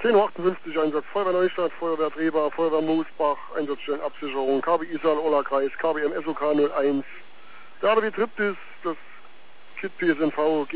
10:58 Einsatz Feuerwehr Neustadt, Feuerwehr Treber, Feuerwehr Moosbach, Einsatzstellen Absicherung, KB Isar, Ola-Kreis, KBM SOK 01. Der ADW Triptis, das KIT PSNV